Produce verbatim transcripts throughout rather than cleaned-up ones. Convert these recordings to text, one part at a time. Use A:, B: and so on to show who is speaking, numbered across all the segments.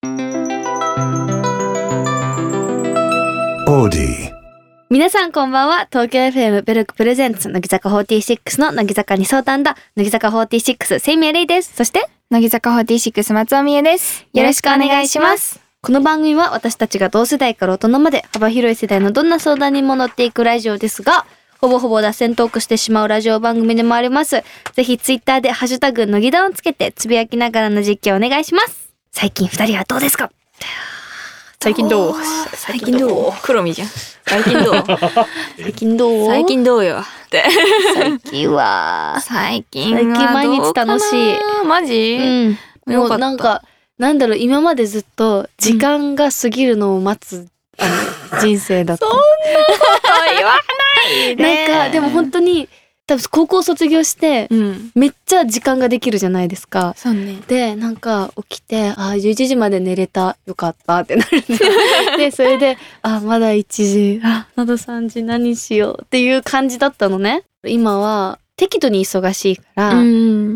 A: オーディ。皆さんこんばんは。東京 エフエム ベルクプレゼンツ乃木坂フォーティーシックスの乃木坂に相談だ。乃木坂フォーティーシックスセイミヤレイです。そして
B: 乃木坂フォーティーシックス松尾美恵です。
A: よろしくお願いします。この番組は私たちが同世代から大人まで幅広い世代のどんな相談にも乗っていくラジオですが、ほぼほぼ脱線トークしてしまうラジオ番組でもあります。ぜひツイッターでハッシュタグ乃木談をつけてつぶやきながらの実況お願いします。最近二人はどうですか？
B: 最近どう？最近どう？黒みじゃん。最近どう？
A: 最近どう？
B: 最近どうよって。
A: 最近は
B: 最近は
A: 最近毎日楽しい。
B: マジ？
A: うん。もうなんかなんだろう、今までずっと時間が過ぎるのを待つ、うん、あの人生だった。
B: そんなこと言わない
A: ね。なんかでも本当に多分高校卒業して、うん、めっちゃ時間ができるじゃないですか。
B: そうね。
A: でなんか起きてあじゅういちじまで寝れたよかったってなるね。でそれであまだいちじあまださんじ何しようっていう感じだったのね。今は適度に忙しいから、うん、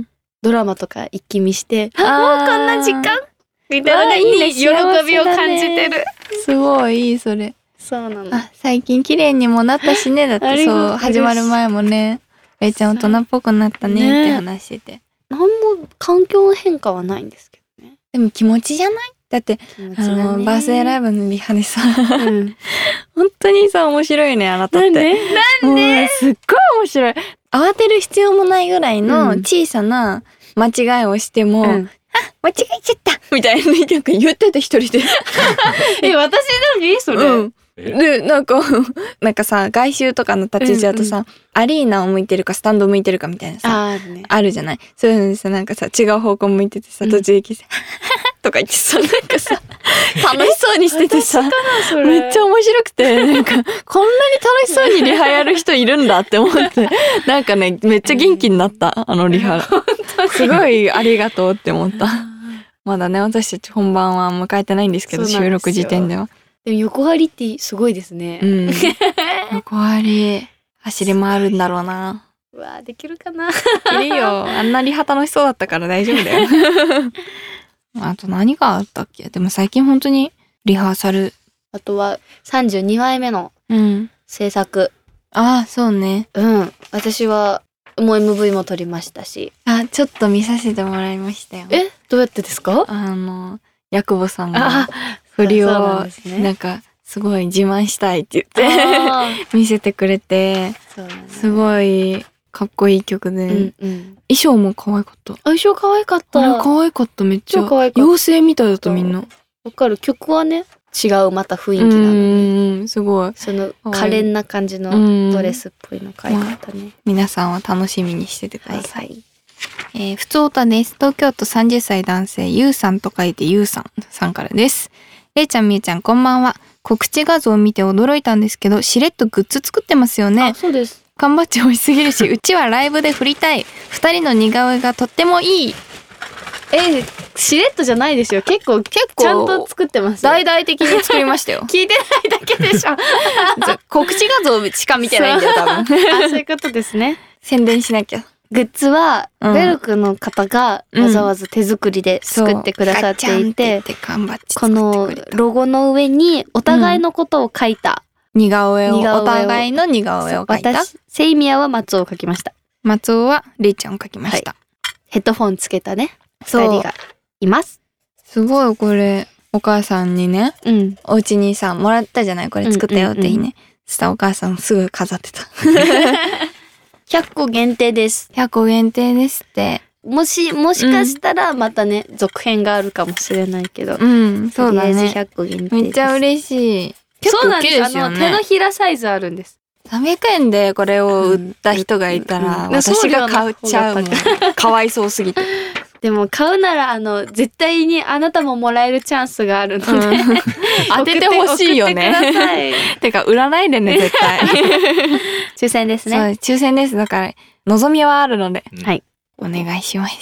A: ドラマとか一気見してあもうこんな時間みたいなに喜びを感じてる。
B: すごいいいそれ。
A: そうなの。
B: あ最近綺麗にもなったしね。だってそう始まる前もね。えいちゃん大人っぽくなったねって話してて、ね、
A: 何も環境の変化はないんですけどね。
B: でも気持ちじゃない？だってあのバースデーライブのリハでさ、うん、本当にさ面白いねあなたって。
A: なんで？なんで？
B: すっごい面白い。慌てる必要もないぐらいの小さな間違いをしても、うん、あ間違えちゃったみたいななんか言ってて一人で
A: え私何それ、うん
B: でなんかなんかさ外周とかの立ち位置だとさ、うんうん、アリーナを向いてるかスタンドを向いてるかみたいなさ あ,、ね、あるじゃない。そういうのでさなんかさ違う方向向いててさ途中で来て、うん、とか言ってさなんかさ楽しそうにしててさめっちゃ面白くてなんかこんなに楽しそうにリハやる人いるんだって思ってなんかねめっちゃ元気になったあのリハすごいありがとうって思った。まだね私たち本番は迎えてないんですけど収録時点では。
A: でも横張りってすごいですね。
B: うん、横張り走り回るんだろうな。
A: うわできるかな。
B: いるよ。あんなリハ楽しそうだったから大丈夫だよ。あと何があったっけ？でも最近本当にリハーサル。
A: あとはさんじゅうにわいめの制作。
B: うん、ああそうね。
A: うん。私はもう エムブイ も撮りましたし。
B: あちょっと見させてもらいましたよ。
A: えどうやってですか？
B: あのヤクボさんが振りをな、ね、なんかすごい自慢したいって言って見せてくれて、そうだね、すごいかっこいい曲で、うんうん、衣装も可愛かった。
A: 衣装可愛かった。
B: あれ可愛かっためっちゃ。妖精みたいだったみんな。
A: わかる。曲はね違うまた雰囲気なのに、うん
B: すごい
A: その可憐な感じのドレスっぽいの可愛かったね、まあ、
B: 皆さんは楽しみにしててください。はいはい。えー、ふつおたです。東京都さんじゅっさい男性ゆうさんと書いてゆうさんさんからです。れいちゃんみえちゃんこんばんは。告知画像を見て驚いたんですけどしれっとグッズ作ってますよね。
A: あそうです。
B: 缶バッジ美味しすぎるしうちはライブで振りたい。ふたりの似顔絵がとってもいい。
A: えー、しれっとじゃないですよ。結構結構ちゃんと作ってますよ。
B: 大々的に作りましたよ。
A: 聞いてないだけでしょ。
B: 告知画像しか見てないんだよ多分。あ
A: そういうことですね。
B: 宣伝しなきゃ。
A: グッズは、うん、ベルクの方がわざわざ手作りで作ってくださっていて、うん、このロゴの上にお互いのことを書いた、
B: うん、似顔絵をお互いの似顔絵を描いた。
A: 私セイミヤは松尾を描きました。
B: 松尾はレイちゃんを描きました、はい、
A: ヘッドフォンつけたねふたりがいます。
B: すごいこれお母さんにね、うん、お家にさもらったじゃないこれ作ったよって日ね、うんうんうん、そしたらお母さんすぐ飾ってた。
A: ひゃっこ限定です。
B: ひゃっこ限定ですって。
A: もしもしかしたらまたね、うん、続編があるかもしれないけど、
B: うんそうだね。
A: ひゃっこ限定です。
B: めっちゃ嬉しい。結構大きいですよね。
A: あの手のひらサイズあるんです。
B: さんびゃくえんでこれを売った人がいたら、うんうん、私が買っちゃうもん。かわいそうすぎて。
A: でも買うならあの絶対にあなたももらえるチャンスがあるので、うん、
B: 当ててほしいよね。てか売らないでね絶対。
A: 抽選ですね。
B: そう抽選です。だから望みはあるので、
A: はい、
B: お願いします。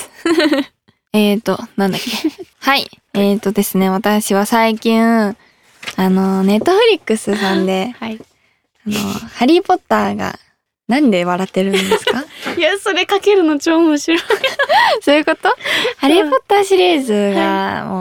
B: はい、えーとなんだっけ。はいえーとですね私は最近あのネットフリックスさんで、はい、あのハリーポッターがなんで笑ってるんですか？
A: いやそれかけるの超面白い。
B: そういうこと？ハリーポッターシリーズがもう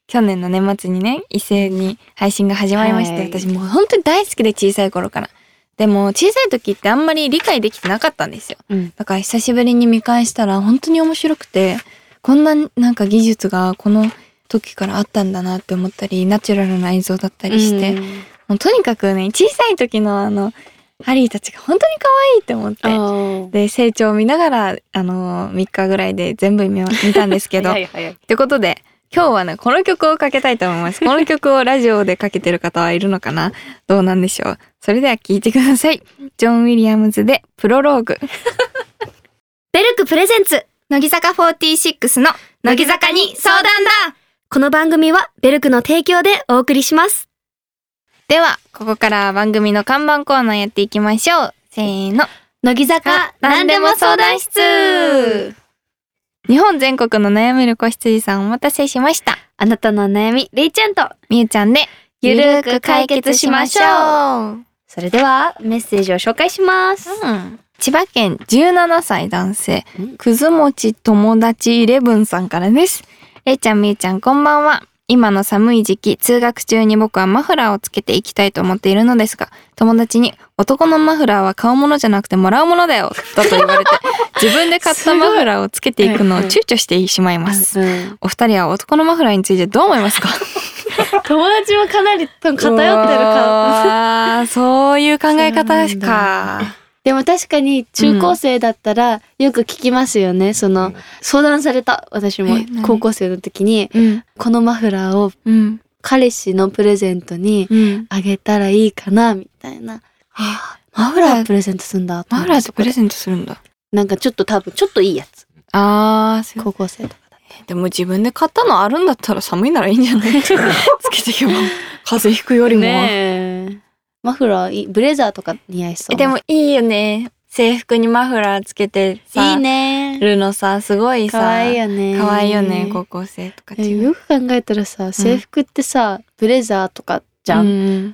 B: 去年の年末にね一斉に配信が始まりまして、はい、私もう本当に大好きで小さい頃から。でも小さい時ってあんまり理解できてなかったんですよ、うん、だから久しぶりに見返したら本当に面白くて、こんななんか技術がこの時からあったんだなって思ったり、ナチュラルな映像だったりして、うん、もうとにかくね小さい時のあのハリーたちが本当に可愛いって思って、で成長を見ながらあのみっかぐらいで全部 見, 見たんですけどってことで今日はねこの曲をかけたいと思います。この曲をラジオでかけてる方はいるのかな、どうなんでしょう。それでは聴いてください。ジョン・ウィリアムズでプロローグ。
C: ベルクプレゼンツ乃木坂フォーティーシックスの乃木坂に相談だ。この番組はベルクの提供でお送りします。
B: ではここから番組の看板コーナーやっていきましょう。せーの、
C: 乃木坂何でも相談室。
B: 日本全国の悩める子羊さんお待たせしました。
C: あなたの悩みレイちゃんと
B: みゆちゃんで
C: ゆるーく解決しましょう。それではメッセージを紹介します、
B: うん、千葉県じゅうななさい男性、くずもち友達イレブンさんからです。レイちゃんみゆちゃんこんばんは。今の寒い時期、通学中に僕はマフラーをつけていきたいと思っているのですが、友達に男のマフラーは買うものじゃなくてもらうものだよだと言われて、自分で買ったマフラーをつけていくのを躊躇してしまいます。お二人は男のマフラーについてどう思いますか？
C: 友達もかなり偏ってるか。
B: あ、そういう考え方ですか。
A: でも確かに中高生だったらよく聞きますよね、うん、その相談された。私も高校生の時に、うん、このマフラーを彼氏のプレゼントにあげたらいいかなみたいな、うん、マフラープレゼントするんだ。
B: マフラープレゼントするんだ。
A: なんかちょっと多分ちょっといいやつ。
B: あー、
A: 高校生とかだった。
B: でも自分で買ったのあるんだったら寒いならいいんじゃないつけていけば風邪ひくよりも
A: ねえ。マフラーいい、ブレザーとか似合いそう。
B: でもいいよね。制服にマフラーつけてさ、
A: いいね。
B: るのさ、すごいさ、
A: 可愛いよね。
B: 可愛いよね、高校生とか。
A: よく考えたらさ、制服ってさ、うん、ブレザーとかじゃん。うん、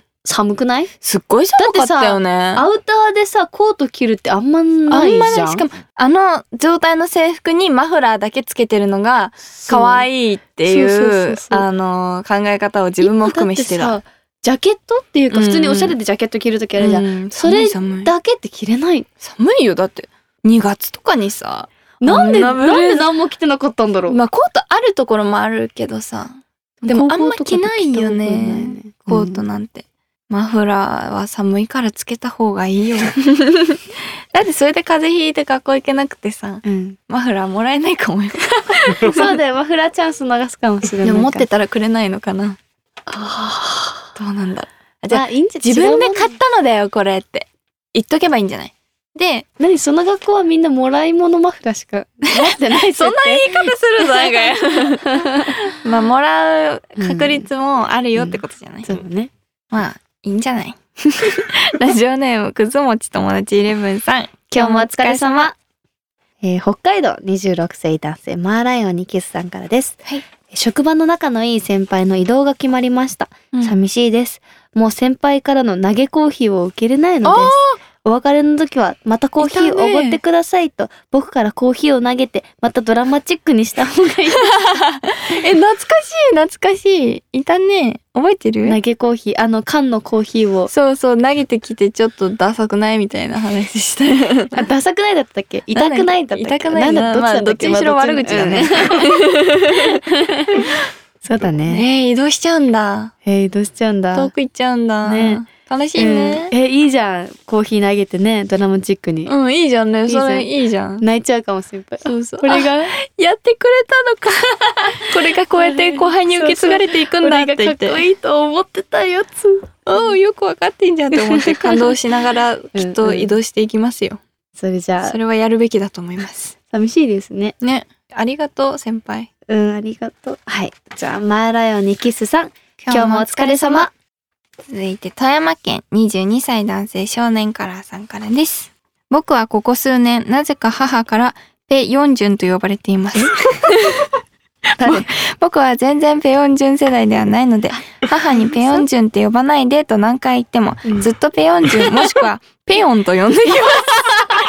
A: 寒くない？
B: すっごい寒かったよね。
A: アウターでさ、コート着るってあんまないじゃん。あんまない。
B: しかも、あの状態の制服にマフラーだけつけてるのが可愛いっていう、あの、考え方を自分も含めしてた。
A: ジャケットっていうか普通におしゃれでジャケット着るときあるじゃん、うん、それだけって着れない。
B: 寒いよ。だってにがつとかにさ、
A: なんでなんで何も着てなかったんだろう。
B: まあコートあるところもあるけどさ、でもあんま着ないよね、ね、コートなんて、うん、マフラーは寒いからつけた方がいいよだってそれで風邪ひいて学校行けなくてさ、うん、マフラーもらえないかもよ
A: そうだよ、マフラーチャンス逃すかもしれない。
B: でも持ってたらくれないのかな。
A: あ
B: どうなんだ。じゃあ、いいんじゃ、自分で買ったのだよこれって言っとけばいいんじゃない。で、
A: 何その学校はみんなもらい物マフラーしか持ってない
B: そんな言い方するぞあがやまあもらう確率もあるよってことじゃない、
A: うんうん、そうだね。
B: まあいいんじゃないラジオネームくずもち友達イレブンさん、
C: 今日もお疲れ様。
A: えー、北海道にじゅうろくさい男性マーライオンにキスさんからです。はい。職場の仲のいい先輩の異動が決まりました、うん、寂しいです。もう先輩からの投げコーヒーを受けれないのです。お別れの時はまたコーヒーをおごってくださいと僕からコーヒーを投げてまたドラマチックにした方がいい
B: え、懐かしい懐かしい。いたね。覚えてる？
A: 投げコーヒー、あの缶のコーヒーを
B: そうそう投げてきてちょっとダサくないみたいな話して
A: あ、ダサくないだったっけ？痛くないだったっけ？
B: 痛くないな、どっちだったっけ？まあ、どっちにしろ悪口だね、うん、
A: そうだね。
B: えー、移動しちゃうんだ。
A: えー、移動しちゃうんだ。
B: 遠く行っちゃうんだね。楽しいね、
A: うん、えいいじゃん。コーヒー投げてね、ドラマチックに。
B: うん、いいじゃんね。それいいじゃん。
A: 泣いちゃうかも先輩。
B: そうそう。
A: これが
B: やってくれたのかこれがこうやって後輩に受け継がれていくんだって言って、
A: これがかっこいいと思ってたやつ。
B: およくわかってんじゃんと思って感動しながらきっと移動していきますよ。
A: それじゃあ
B: それはやるべきだと思います。
A: 寂しいですね。
B: ね、ありがとう先輩。
A: うん、ありがとう。はい、じゃあマーライオンにキスさん、今日もお疲れ様。
B: 続いて富山県にじゅうにさい男性少年カラーさんからです。僕はここ数年なぜか母からペヨンジュンと呼ばれています僕は全然ペヨンジュン世代ではないので、母にペヨンジュンって呼ばないでと何回言っても、うん、ずっとペヨンジュンもしくはペヨンと呼んでいます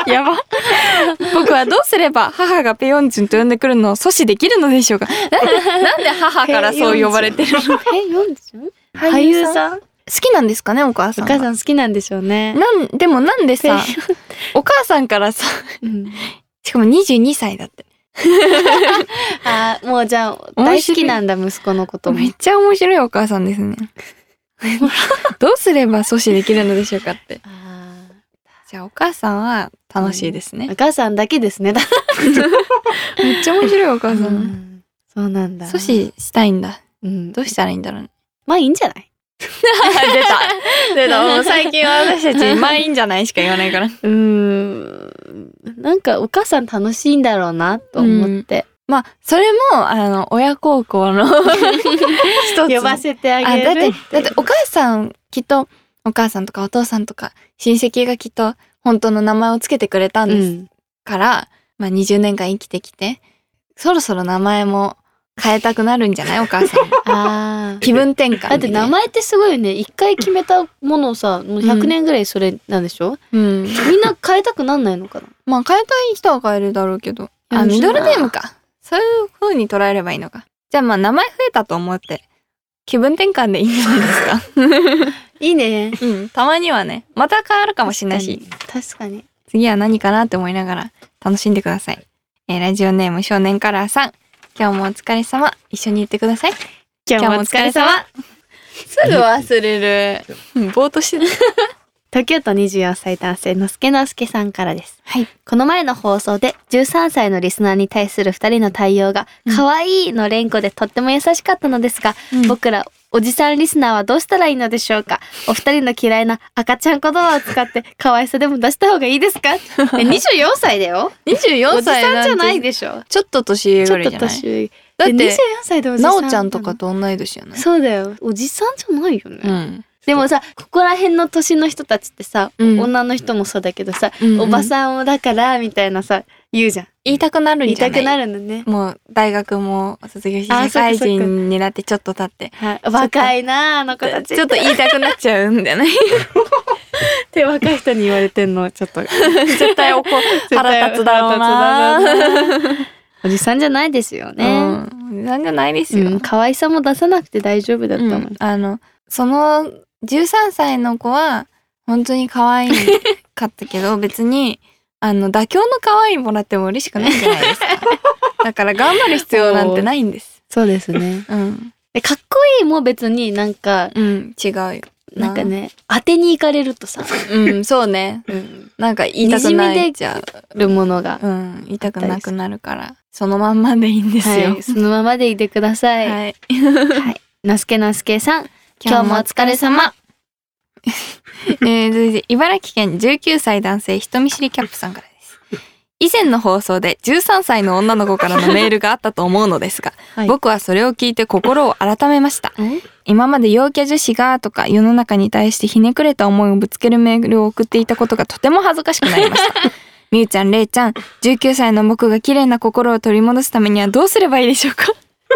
B: やば。僕はどうすれば母がペヨンジュンと呼んでくるのを阻止できるのでしょうか。なんで、なんで母からそう呼ばれてるの？
A: ペヨンジュン？俳優さん？
B: 好きなんですかね、お母さん。
A: お母さん好きなんでしょうね。
B: なん、でもなんでさ、お母さんからさ、うん、しかもにじゅうにさいだって。
A: あ、もうじゃあ大好きなんだ、息子のことも。
B: めっちゃ面白いお母さんですね。どうすれば阻止できるのでしょうかって。あ、じゃあお母さんは楽しいですね。
A: うん、お母さんだけですね。
B: めっちゃ面白いお母さん。うん、
A: そうなんだ。
B: 阻止したいんだ。うん、どうしたらいいんだろうね。
A: まあいいんじゃない？
B: 出た出た。もう最近は私たちまあいいんじゃないしか言わないから。うー
A: ん、なんかお母さん楽しいんだろうなと思って、
B: うん、まあそれもあの親孝行の一つ
A: 呼ばせてあげる。
B: あ、だってだってお母さんきっとお母さんとかお父さんとか親戚がきっと本当の名前をつけてくれたんです、うん、からまあにじゅうねんかん生きてきてそろそろ名前も変えたくなるんじゃない？お母さん。ああ。気分転換。
A: だって名前ってすごいよね。一回決めたものをさ、もうひゃくねんぐらいそれなんでしょ？うん。みんな変えたくなんないのかな？
B: まあ変えたい人は変えるだろうけど。あ、ミドルネームか。そういう風に捉えればいいのか。じゃあまあ名前増えたと思って、気分転換でいいんじゃないですか。
A: いいね。
B: うん。たまにはね、また変わるかもしれないし。
A: 確かに。
B: 次は何かなって思いながら楽しんでください。えー、ラジオネーム少年カラーさん。今日もお疲れ様。一緒に言ってください。
A: 今日もお疲れ様。
B: すぐ忘れる。ぼーっとしてる。
A: 東京都にじゅうよんさい男性のすけのすけさんからです。
B: はい。
A: この前の放送でじゅうさんさいのリスナーに対するふたりの対応が可愛いの連呼でとっても優しかったのですが、うん、僕らおじさんリスナーはどうしたらいいのでしょうか？お二人の嫌いな赤ちゃん言葉を使って可愛さでも出した方がいいですか？にじゅうよんさいだよ。
B: にじゅうよんさい
A: おじさんじゃないでしょ。
B: ちょっと年上ぐらいじゃない？ちょっと年上。
A: だってにじゅうよんさいでおじさん。
B: なおちゃんとかと同い年よね。
A: そうだよ。おじさんじゃないよね。
B: うん。
A: でもさ、ここら辺の年の人たちってさ、うん、女の人もそうだけどさ、うんうん、おばさんをだからみたいなさ言うじゃん。
B: 言いたくなるんじゃない？
A: 言いたくなるんだね。
B: もう大学も卒業して社会人になってちょっと経って、
A: はい、若いなあの子たち。
B: ちょっと言いたくなっちゃうんだよね。
A: って若い人に言われてんのちょっと
B: 絶対おこ腹立つだろうな。
A: おじさんじゃないですよね。
B: うん、おじさんじゃないですよ。
A: うん、可愛さも出さなくて大丈夫だったもん。うん、
B: あのそのじゅうさんさいの子は本当に可愛かったけど別にあの妥協の可愛いもらっても嬉しくないんじゃないですか。だから頑張る必要なんてないんです。
A: そうですね。うん。でかっこいいも別になんか、
B: うん、違うよ。
A: なんかね当てに行かれるとさ、
B: うん、そうね。うん、なんか言いたくなっちゃ
A: うるものが、
B: うん、言いたくなくなるからそのまんまでいいんですよ。
A: はい、そのままでいてください。はい。はい。なすけなすけさん。今日もお疲れ様。
B: えー、続いて茨城県じゅうきゅうさい男性人見知りキャップさんからです。以前の放送でじゅうさんさいの女の子からのメールがあったと思うのですが、はい、僕はそれを聞いて心を改めました。今まで陽キャ女子がとか世の中に対してひねくれた思いをぶつけるメールを送っていたことがとても恥ずかしくなりました。みゆちゃん、れいちゃん、じゅうきゅうさいの僕が綺麗な心を取り戻すためにはどうすればいいでしょうか？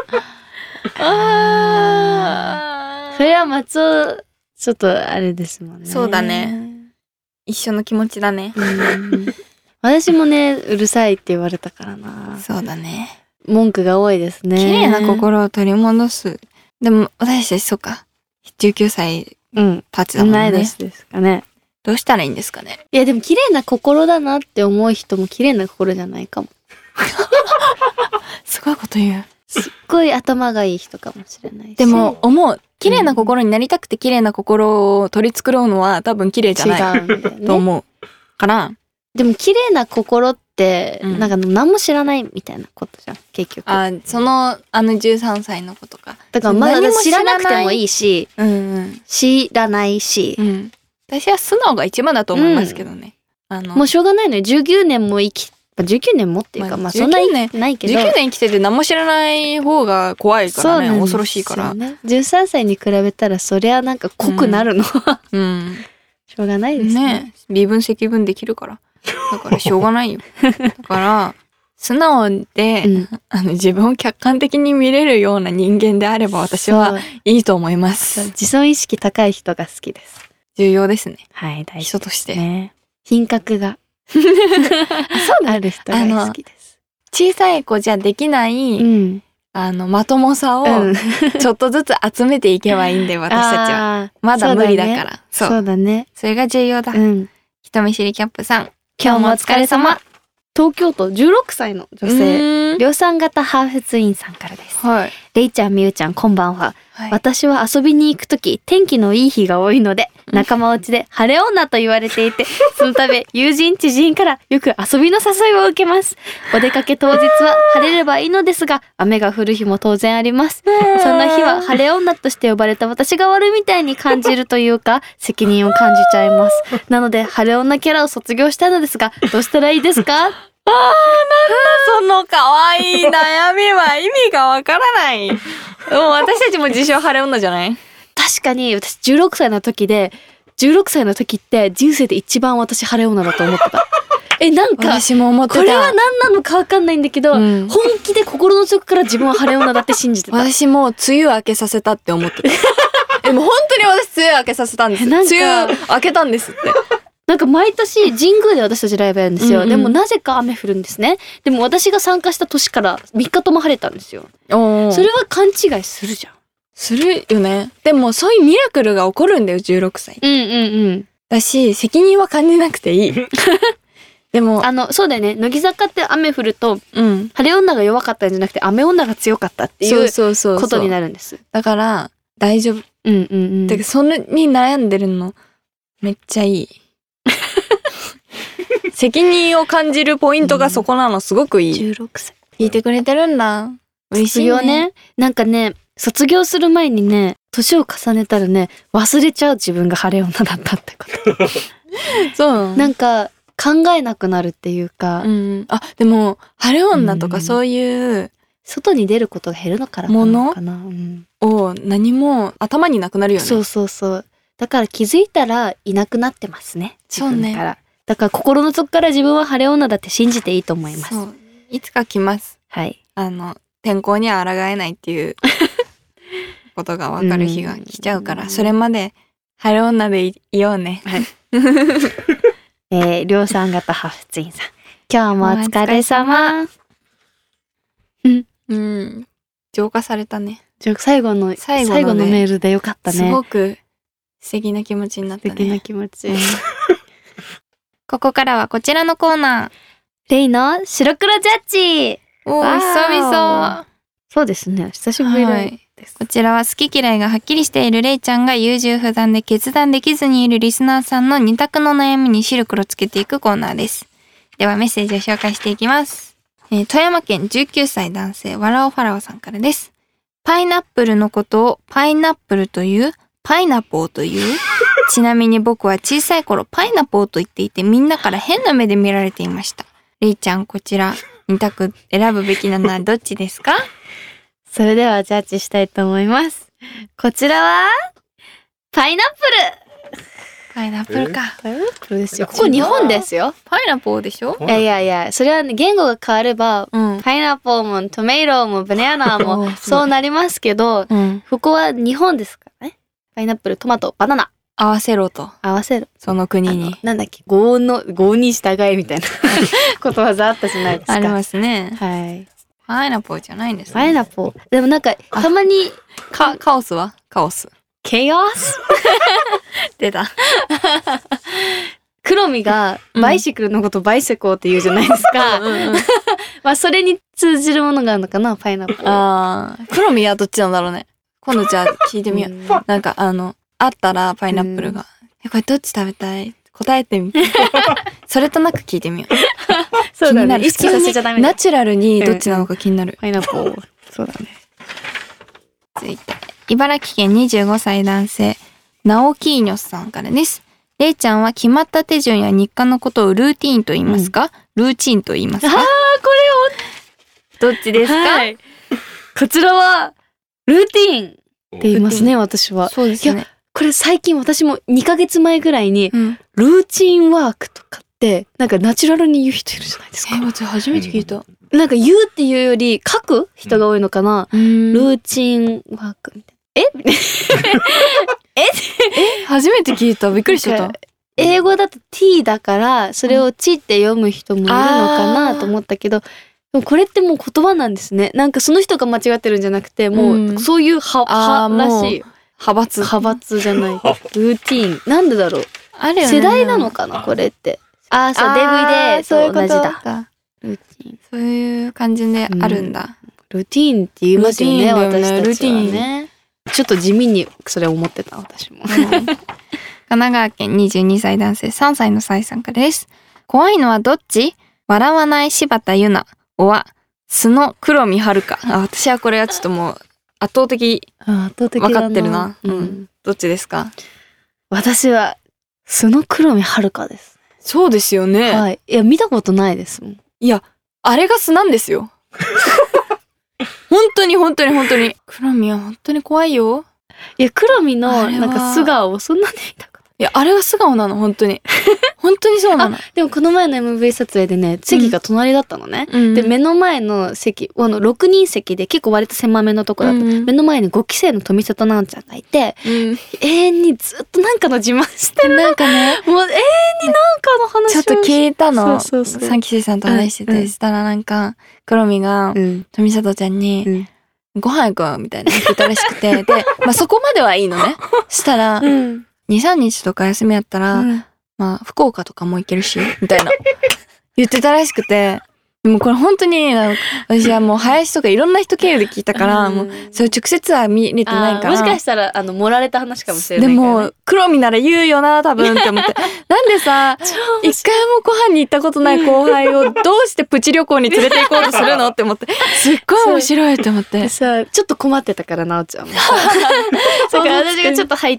A: あー、それは松尾ちょっとあれですもんね。
B: そうだね。一緒の気持ちだね。
A: うん私もねうるさいって言われたからな。
B: そうだね。
A: 文句が多いですね。
B: 綺麗な心を取り戻す。でも私たちそうかじゅうきゅうさいたちだもんね。
A: 同い年ですかね。
B: どうしたらいいんですかね。
A: いやでも綺麗な心だなって思う人も綺麗な心じゃないかも。
B: すごいこと言う。
A: すっごい頭がいい人かもしれないし。
B: でも思う。綺麗な心になりたくて綺麗な心を取り繕うのは多分綺麗じゃない、違うんだよね、と思うから。
A: でも綺麗な心って、うん、なんか何も知らないみたいなことじゃん結局。
B: あ、そのあのじゅうさんさいの子とか。
A: だからまだ知らなくてもいいし、
B: うんうん、
A: 知らないし、
B: うん、私は素直が一番だと思いますけどね。
A: うん、あのもうしょうがないのよ。じゅうきゅうねんも生きじゅうきゅうねんもっていうか、まあ、まあそんなにないけど
B: じゅうきゅうねん生きてて何も知らない方が怖いからね。恐ろしいから、
A: ね、じゅうさんさいに比べたらそりゃなんか濃くなるのは、うんうん、しょうがないですね。ね、
B: 微分積分できるからだからしょうがないよ。だから素直で、うん、あの自分を客観的に見れるような人間であれば私はいいと思います。
A: 自尊意識高い人が好きです。
B: 重要ですね。
A: はい、大事ですね。
B: 人として、
A: 品格が
B: そう
A: ある人が好きです。
B: 小さい子じゃできない、うん、あのまともさをちょっとずつ集めていけばいいんだよ、私たちは。まだ無理だから。
A: そうだね。そう。そうだね。
B: それが重要だ。うん、人見知りキャップさん、
C: 今日もお疲れ様。
A: 東京都じゅうろくさいの女性、量産型ハーフツインさんからです。はい。レイちゃん、みゆちゃん、こんばんは。はい、私は遊びに行くとき、天気のいい日が多いので、仲間内で晴れ女と言われていて、そのため友人知人からよく遊びの誘いを受けます。お出かけ当日は晴れればいいのですが、雨が降る日も当然あります。そんな日は晴れ女として呼ばれた私が悪いみたいに感じるというか、責任を感じちゃいます。なので、晴れ女キャラを卒業したのですが、どうしたらいいですか？
B: あー、なんだその可愛い悩みは意味がわからない。もう私たちも自称晴れ女じゃない？
A: 確かに私じゅうろくさいの時で、じゅうろくさいの時って人生で一番私晴れ女だと思ってた。え、なんか、
B: 私も思ってた。
A: これは何なのかわかんないんだけど、うん、本気で心の底から自分は晴れ女だって信じてた。
B: 私も梅雨明けさせたって思ってた。でも本当に私梅雨明けさせたんです。梅雨明けたんですって。
A: なんか毎年神宮で私たちライブやるんですよ。うんうん、でもなぜか雨降るんですね。でも私が参加した年からみっかとも晴れたんですよ。おー。それは勘違いするじゃん。
B: するよね。でもそういうミラクルが起こるんだよ、じゅうろくさい。
A: うんうんうん。
B: だし、責任は感じなくていい。でも、
A: あの、そうだよね。乃木坂って雨降ると、うん、晴れ女が弱かったんじゃなくて雨女が強かったっていうことになるんです。
B: だから、大丈夫。うんうんうん。だからそれに悩んでるの、めっちゃいい。責任を感じるポイントがそこなの、すごくいい。
A: じゅうろくさい。
B: 聞いてくれてるんだ。嬉しいね。
A: 卒業ね。なんかね、卒業する前にね、年を重ねたらね、忘れちゃう自分が晴れ女だったってこと。
B: そう。
A: なんか考えなくなるっていうか。
B: うん。あ、でも晴れ女とかそういう、
A: 外に出ることが減るのから
B: ものを何も頭になくなるよね。
A: そうそうそう。だから気づいたらいなくなってますね。
B: そうね。
A: だから心の底から自分は晴れ女だって信じていいと思います。そう。
B: いつか来ます。
A: はい。
B: あの、天候には抗えないっていうことが分かる日が来ちゃうから、それまで晴れ女で い, いようね。はい。
A: えー、量産型ハーフツインさん。今日もお疲れ様。
B: うん。うん。浄化されたね。
A: 最後の、最後の、ね、最後のメールでよかったね。
B: すごく素敵な気持ちになったね。
A: 素敵な気持ち。
C: ここからはこちらのコーナー。
A: レイの白黒ジャッジ。
B: おー、久々。
A: そうですね。久しぶりです、はい。
C: こちらは好き嫌いがはっきりしているレイちゃんが優柔不断で決断できずにいるリスナーさんの二択の悩みに白黒つけていくコーナーです。ではメッセージを紹介していきます。えー、富山県じゅうきゅうさい男性わらおファラオさんからです。パイナップルのことをパイナップルという、パイナポーという。ちなみに僕は小さい頃パイナポーと言っていてみんなから変な目で見られていました。レイちゃん、こちら二択選ぶべきなのはどっちですか？
A: それではジャッジしたいと思います。こちらはパイナップル。
B: パイナップルか。
A: パイナップルですよ。ここ日本ですよ。
B: パイナポーでしょ？
A: いやいやいや、それはね、言語が変われば、うん、パイナポーもトメイローもバナナもそうなりますけど、うん、ここは日本ですからね。パイナップル、トマト、バナナ。
B: 合わせろと。
A: 合わせろ。
B: その国に。
A: なんだっけ、語音の、語音に従いみたいなことわざあったじゃないですか。
B: ありますね。
A: はい。
B: パイナポーじゃないんですね。
A: パイナポー。でもなんか、たまに、
B: か、カオスはカオス。
A: ケイオス
B: 出た。
A: クロミがバイシクルのことバイセコーって言うじゃないですか。うんうん、まあそれに通じるものがあるのかな、パイナポー。
B: ああ。クロミはどっちなんだろうね。今度じゃあ聞いてみよう。うん、なんかあの、あったらパイナップルが。うん、え、これどっち食べたい？答えてみて。それとなく聞いてみよう。
A: そうだね。意識させちゃダメだ。
B: ナチュラルにどっちなのか気になる。
A: パイナポー。そうだね。
C: 続いて、茨城県にじゅうごさい男性、ナオキーニョスさんからです。レイちゃんは決まった手順や日課のことをルーティーンと言いますか、うん、ルーチンと言いますか？
A: あー、こ
C: れを、どっちですか？はい、
A: こちらは、ルーティーンって言いますね、私は。
B: そうですね。
A: これ最近私もにかげつまえぐらいに、うん、ルーチンワークとかって、なんかナチュラルに言う人いるじゃないですか。
B: え、私初めて聞いた。
A: なんか言うっていうより書く人が多いのかな。うん、ルーチンワークみたいな。えええ
B: 初めて聞いた。びっくりしちゃった。
A: 英語だと t だからそれをちって読む人もいるのかなと思ったけど、でもこれってもう言葉なんですね。なんかその人が間違ってるんじゃなくて、もうそういう派、派らしい。
B: 派閥
A: 派閥じゃない。ルーティーン。なんでだろう。
C: あるよね。
A: 世代なのかなこれって。ああ、そう、デブイで
C: そういうこと
A: 同じだ。
C: ルーティン。そういう感じであるんだ。
A: ルーティーンって言いますよね、私たちはね。
C: ルーティン。
A: ちょっと地味にそれ思ってた、私も。
C: 神奈川県にじゅうにさい男性さんさいのサイさんからです。怖いのはどっち？笑わない柴田ゆな、おわ、素の黒見遥か。あ、私はこれはちょっともう圧倒的分かってるな。うん。どっちですか？
A: 私は素の黒見遥かです。
B: そうですよね。
A: はい。いや、見たことないですもん。
B: いや、あれが素なんですよ。本当に本当に本当に。黒見は本当に怖いよ。
A: いや、黒見のなんか素顔をそんなに見たこと。
B: いや、あれは素顔なの、本当に。本当にそうなの。
A: でもこの前の エムブイ 撮影でね、席が隣だったのね。うん、で、目の前の席、あの、ろくにん席で結構割と狭めのとこだった。うん、目の前にごきせいの富里奈々ちゃんがいて、うん、永遠にずっとなんかの自慢してる。
B: なんかね、
A: もう永遠になんかの話を
B: ちょっと聞いたの。
A: そうそうそう。
B: さんきせいさんと話してて、うん、したらなんか、黒見が富里ちゃんに、うんご飯行こうみたいな言ってたらしくて、で、まあそこまではいいのね。したら、うん、に、さんにちとか休みやったら、うん、まあ福岡とかも行けるし、みたいな言ってたらしくて、でもこれ本当に、私はもう林とかいろんな人経由で聞いたから、うん、もうそれ直接は見れてないから。
A: もしかしたら、あの、盛られた話かもしれないから、ね。
B: でも、黒見なら言うよな、多分って思って。なんでさ、一回もご飯に行ったことない後輩をどうしてプチ旅行に連れて行こうとするのって思って、すっごい面白いって思って。
A: さ、ちょっと困ってたから、なおちゃんも。だから私がちょっと入って、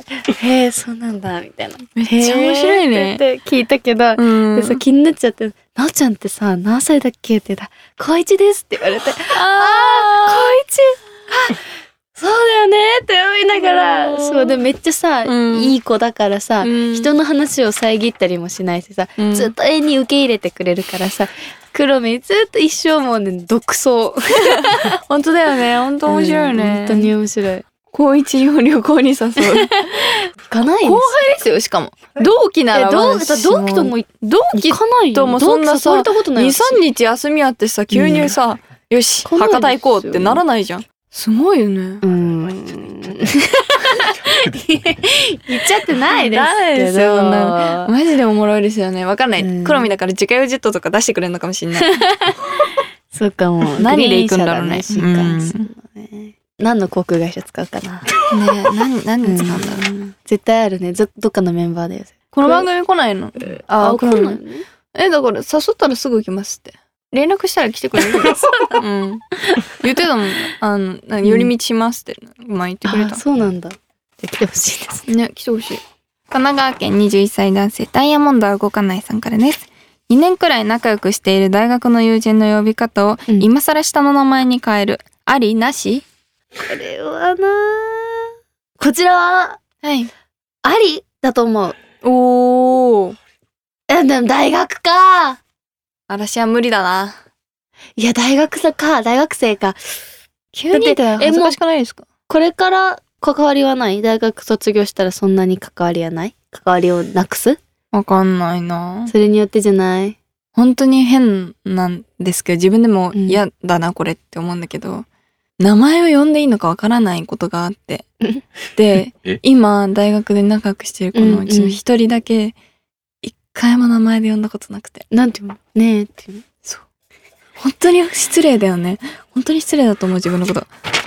A: へえ、そうなんだ、みたいな。
B: めっちゃ面白いね。
A: って聞いたけど、うん、でさ気になっちゃって、なおちゃんってさ、何歳だっけって言ったら、高一ですって言われて、ああ、高一、あ、そうだよねって思いながら、そうでめっちゃさ、うん、いい子だからさ、うん、人の話を遮ったりもしないしさ、うん、ずっと永遠に受け入れてくれるからさ、黒見ずっと一生もうね、独走。
B: 本当だよね、本当面白いね。
A: うん、本当に面白い。
B: 高一を旅行に誘う。行
A: かないです。
B: 後輩ですよ、しかも。同期なら
A: 同期とも、同期
B: ともそんなさ、に、さんにち休みあってさ、急にさ、うん、よし、博多行こうってならないじゃん。すごいよね。
A: うん。言っちゃってないですけど。
B: マジでおもろいですよね。わかんない。うん、黒見だから自家用ジェットとか出してくれるのかもしれない。
A: そうかも。
B: 何で行くんだろうね。
A: 何の航空会社使うかな。ね
C: え、何、何使うんだろう。
A: うん、絶対あるね。どっかのメンバーだよ。
B: この番組来ないの？
A: あ、来ないの？
B: え、だから誘ったらすぐ来ますって。連絡したら来てくれる。うん。言ってたもん。あの、寄り道しますって。まあ言ってくれた。
A: そうなんだ。じゃ来てほしいですね。
B: ね、来てほしい。
C: 神奈川県にじゅういっさい男性、ダイヤモンドは動かないさんからです。にねんくらい仲良くしている大学の友人の呼び方を、うん、今更下の名前に変える。あり？なし？
A: これはなこちらは、
C: はい。
A: ありだと思う。
B: おー。
A: え、でも大学か。
B: 私は無理だな。
A: いや、大学生か、大学生か。
B: 急にって恥ずかしくないですか？
A: これから関わりはない？大学卒業したらそんなに関わりはない？関わりをなくす？
B: わかんないな。
A: それによってじゃない？
B: 本当に変なんですけど、自分でも嫌だな、うん、これって思うんだけど、名前を呼んでいいのかわからないことがあって。で、今、大学で仲良くしてる子のうちの一人だけ、一回も名前で呼んだことなくて。
A: なんて言うの？ねえっていうの？
B: そう。本当に失礼だよね。本当に失礼だと思う、自分のこと。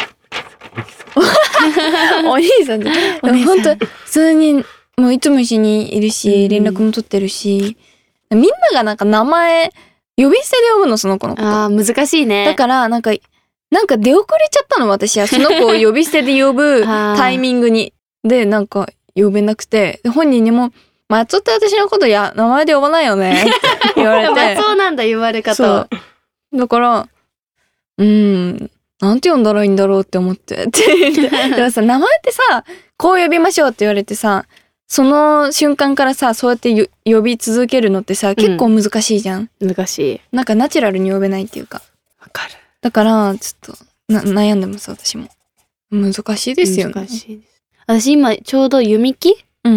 B: お兄さんじゃん。でも本当、普通に、もういつも一緒にいるし、連絡も取ってるし、みんながなんか名前、呼び捨てで呼ぶの、その子のこと。
A: ああ、難しいね。
B: だから、なんか、なんか出遅れちゃったの、私は。その子を呼び捨てで呼ぶタイミングに。で、なんか、呼べなくて、本人にも、松尾って私のことや、名前で呼ばないよねって言われて。
A: 松尾なんだ、言われ方は。
B: だから、うーん、なんて呼んだらいいんだろうって思って。でもさ、名前ってさ、こう呼びましょうって言われてさ、その瞬間からさ、そうやって呼び続けるのってさ、結構難しいじゃん。
A: うん、難しい。
B: なんかナチュラルに呼べないっていうか。
A: わかる。
B: だから、ちょっとな、悩んでます、私も。難しいですよね。
A: 難しいです。私今、ちょうど弓木
B: うん。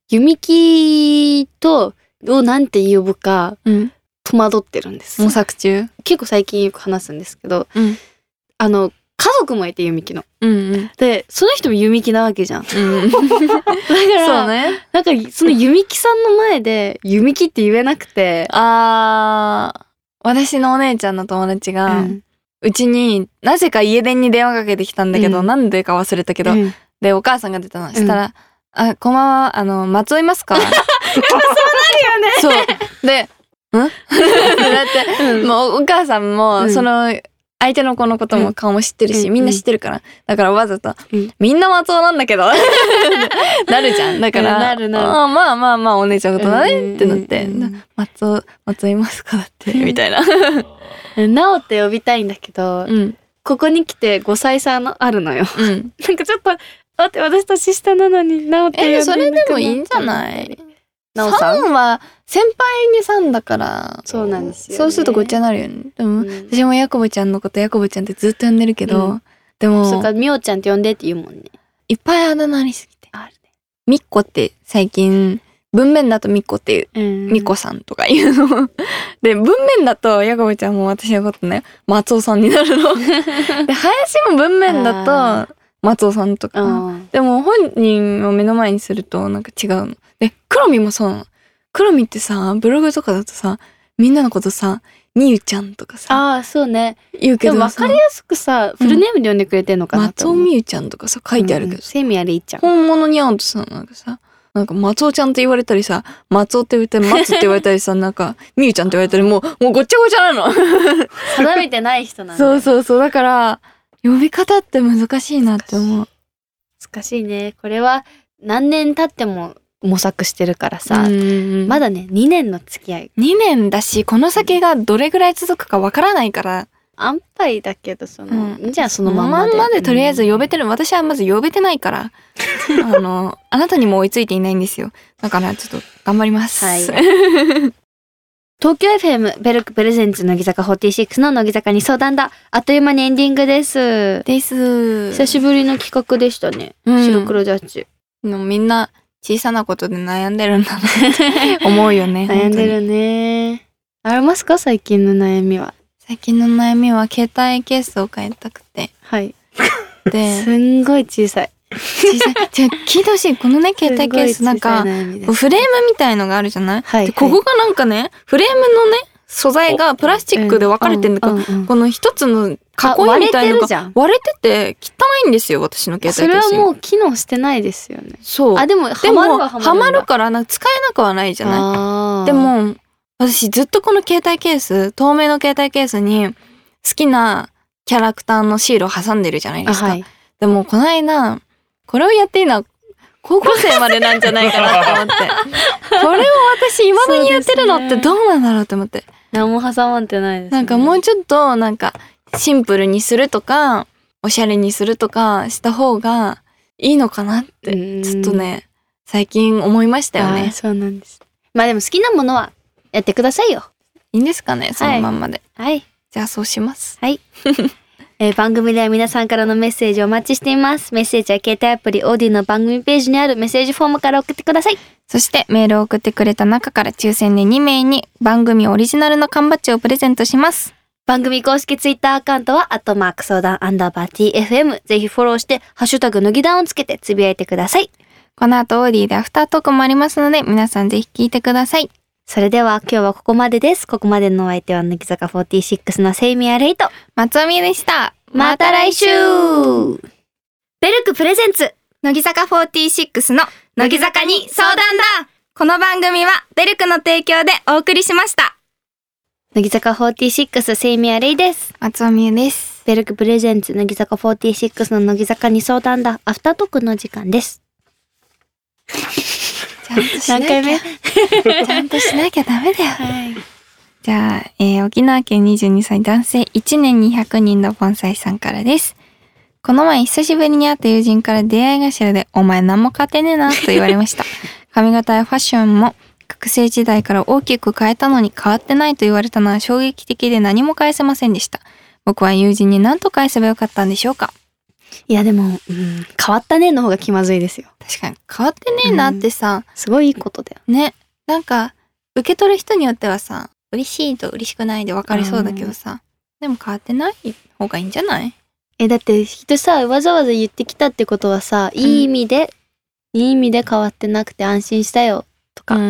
A: 弓木とをなんて呼ぶか戸惑ってるんです。
B: 模索中。
A: 結構最近よく話すんですけど、
B: うん、
A: あの家族もいて弓木の、
B: うんうん、
A: でその人も弓木なわけじゃん、うん、だから
B: そうね、
A: なんかその弓木さんの前で弓木って言えなくて、
B: あー、私のお姉ちゃんの友達が、うんうちになぜか家電に電話かけてきたんだけど、うん、なんでか忘れたけど、うん、でお母さんが出たの、うん、したら「あ、こんばんは、あの松尾いますか?」そうなるよね。そうで「ん?」だって、うん、もうお母さんも、うん、その相手の子のことも顔も知ってるし、うん、みんな知ってるから、だからわざと、うん、みんな松尾なんだけどなるじゃん。だから、
A: なるなる、
B: あまあまあまあお姉ちゃんのことだねってなって、うん、松尾松尾いますかってみたいな
A: なおって呼びたいんだけど、うん、ここに来てごさい差のあるのよ、うん、なんかちょっと待って私年下なのになおって呼んで
B: えそれでもいいんじゃない。なおさんは先輩にさんだから
A: そうなんですよ、ね、
B: そうするとごっちゃになるよね。でも、うん、私もヤコブちゃんのことヤコブちゃんってずっと呼んでるけど、うん、でも
A: そっかみおちゃんって呼んでって言うもんね。
B: いっぱいあだ名ありすぎてあるね。みっこって最近文面だとみっこっていう、うん、みこさんとか言うので文面だとヤコブちゃんも私のことね松尾さんになるので林も文面だと松尾さんとかでも本人を目の前にするとなんか違うので、クロミもそうなの。クロミってさブログとかだとさみんなのことさみゆちゃんとかさ
A: あそうね
B: 言うけど
A: でも分かりやすくさフルネームで呼んでくれてんのかなと思う、
B: うん、松尾みゆちゃんとかさ書いてあるけど、うん、
A: セミアレイちゃん
B: 本物に会うとさなんかさなんか松尾ちゃんって言われたりさ松尾って言われたり松って言われたりさなんかみゆちゃんって言われたりもうもうごっちゃごちゃなの
A: 定めてない人なんだ
B: そうそうそうだから呼び方って難しいなって思う。
A: 難しいね。これは何年経っても模索してるからさ、まだねにねんの付き合い
B: にねんだしこの先がどれぐらい続くかわからないから
A: 安牌だけどその、うん、じゃあそのま
B: までまんまでとりあえず呼べてる、うん、私はまず呼べてないからあのあなたにも追いついていないんですよ。だからちょっと頑張ります、はい
A: 東京 エフエム ベルクプレゼンツ乃木坂フォーティーシックスの乃木坂に相談だ。あっという間にエンディングです
B: です
A: 久しぶりの企画でしたね、うん、白黒ジャッジ
B: のみんな小さなことで悩んでるんだなって思うよね
A: 悩んでるね。ありますか最近の悩みは。
B: 最近の悩みは携帯ケースを変えたくて
A: はいですんごい小さい
B: 小さいじゃあ聞いてほしい。このね携帯ケースなんかフレームみたいのがあるじゃない、はいはい、ここがなんかねフレームのね素材がプラスチックで分かれてるんだけど、うんうんうん、この一つの囲いみたいのが割れてて汚いんですよ私の携帯ケース。
A: それはもう機能してないですよね。
B: そう
A: あでも
B: でもはまるからなんか使えなくはないじゃない。でも私ずっとこの携帯ケース透明の携帯ケースに好きなキャラクターのシールを挟んでるじゃないですか、はい、でもこの間これをやっていいのは高校生までなんじゃないかなと思ってこれを私今まにやってるのってどうなんだろうと思って、ね、
A: 何も挟まってないですね。
B: なんかもうちょっとなんかシンプルにするとかおしゃれにするとかした方がいいのかなってちょっとね最近思いましたよね。
A: そうなんです。まあでも好きなものはやってくださいよ。
B: いいんですかねそのまんまで。
A: はい、
B: じゃあそうします。
A: はいえー、番組では皆さんからのメッセージをお待ちしています。メッセージは携帯アプリオーディの番組ページにあるメッセージフォームから送ってください。
B: そしてメールを送ってくれた中から抽選でにめいに番組オリジナルの缶バッジをプレゼントします。
A: 番組公式ツイッターアカウントはアットマーク相談アンダーバー ティーエフエム ぜひフォローしてハッシュタグ乃木談をつけてつぶやいてください。
B: この後オーディでアフタートークもありますので皆さんぜひ聞いてください。
A: それでは今日はここまでです。ここまでのお相手は乃木坂フォーティーシックスのセイミアレイと
B: 松尾美でした。
A: また来週。ベルクプレゼンツ
C: 乃木坂フォーティーシックスの乃木坂に相談だ。この番組はベルクの提供でお送りしました。
A: 乃木坂フォーティーシックスセイミアレイです。
B: 松尾美優です。
A: ベルクプレゼンツ乃木坂フォーティーシックスの乃木坂に相談だ。アフタートークの時間です。
B: 何回目ちゃんとしなきゃダメだよ、はい、じゃあ、えー、沖縄県にじゅうにさい男性いちねんにひゃくにんの盆栽さんからです。この前久しぶりに会った友人から出会い頭でお前何も勝てねえなと言われました髪型やファッションも学生時代から大きく変えたのに変わってないと言われたのは衝撃的で何も返せませんでした。僕は友人に何と返せばよかったんでしょうか。
A: いやでも、うん、変わったねの方が気まずいですよ。
C: 確かに変わってねえなってさ、
A: うん、すごいいいことだよ
C: ね。なんか受け取る人によってはさ、嬉しいと嬉しくないで分かりそうだけどさ、うん、でも変わってない方がいいんじゃない？
A: え、だって人さ、わざわざ言ってきたってことはさ、いい意味で、うん、いい意味で変わってなくて安心したよとか、うん、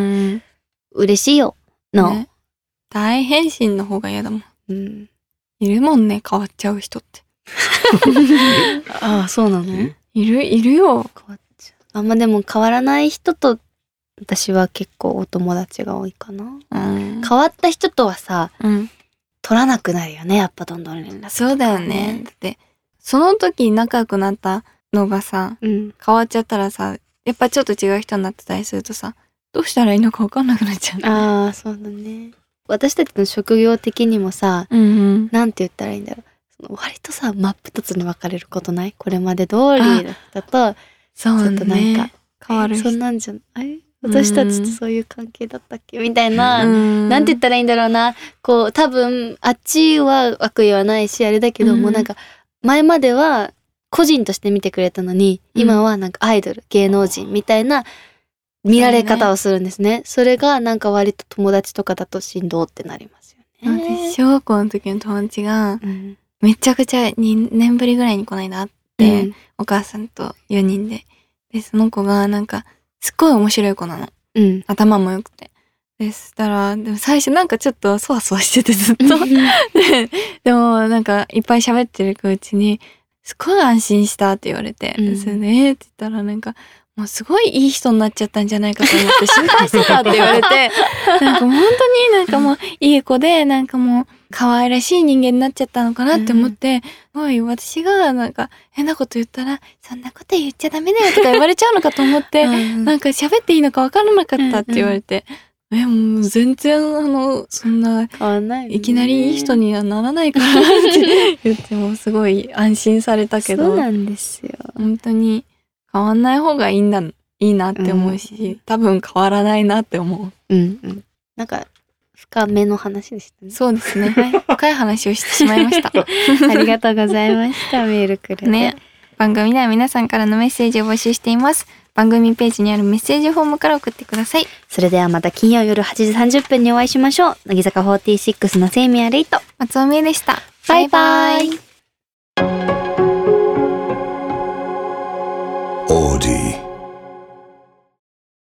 A: 嬉しいよの、ね、
C: 大変身の方が嫌だもん。
A: うん、
C: いるもんね、変わっちゃう人って。
A: ああ、そうなの？
C: いる、いるよ。
A: 変わっちゃう。あんまでも変わらない人と、私は結構お友達が多いかな。うん、変わった人とはさ、うん、取らなくなるよね、やっぱどんどん連絡、ね。
C: そうだよね。だって、その時仲良くなったのがさ、うん、変わっちゃったらさ、やっぱちょっと違う人になってたりするとさ、どうしたらいいのか分かんなくなっちゃう。
A: ああ、そうだね。私たちの職業的にもさ、うんうん、なんて言ったらいいんだろう。その割とさ、真っ二つに分かれることない？これまで通りだと、
C: そうね、
A: ちょっとなんか、
C: 変わる。
A: そんなんじゃない？私たちとそういう関係だったっけみたいな、なんて言ったらいいんだろうな。こう、多分、あっちは悪意はないし、あれだけども、うん、なんか、前までは個人として見てくれたのに、うん、今はなんかアイドル、芸能人みたいな見られ方をするんですね。そ, ねそれがなんか割と友達とかだとしんどってなりますよね。
C: 私、小学校の時の友達が、うん、めちゃくちゃにねんぶりぐらいにこの間会って、うん、お母さんとよにんで。で、その子がなんか、すっごい面白い子なの。うん。頭も良くて。で、そしたら、でも最初なんかちょっとそわそわしててずっと。で、でもなんかいっぱい喋ってるうちに、すごい安心したって言われて、うん、それで、えーって言ったらなんか、もうすごいいい人になっちゃったんじゃないかと思って心配してたって言われて、なんか本当になんかもういい子で、なんかもう可愛らしい人間になっちゃったのかなって思って、うん、おい、私がなんか変なこと言ったら、そんなこと言っちゃダメだよとか言われちゃうのかと思って、うん、なんか喋っていいのか分からなかったって言われて、うんうん、え、もう全然あの、そんな、いきなりいい人にはならないからって言ってもすごい安心されたけど。
A: そうなんですよ。
C: 本当に。変わんない方がいいんだ、いいなって思うし、うん、多分変わらないなって思う。
A: うんうん。なんか、深めの話でしたね。
C: そうですね。はい。深い話をしてしまいました。
A: ありがとうございました。メールくれて。
C: ね。番組では皆さんからのメッセージを募集しています。番組ページにあるメッセージフォームから送ってください。
A: それではまた金曜夜はちじさんじゅっぷんにお会いしましょう。乃木坂フォーティーシックスのセイミヤレイト。
C: 松尾美恵でした。
A: バイバイ。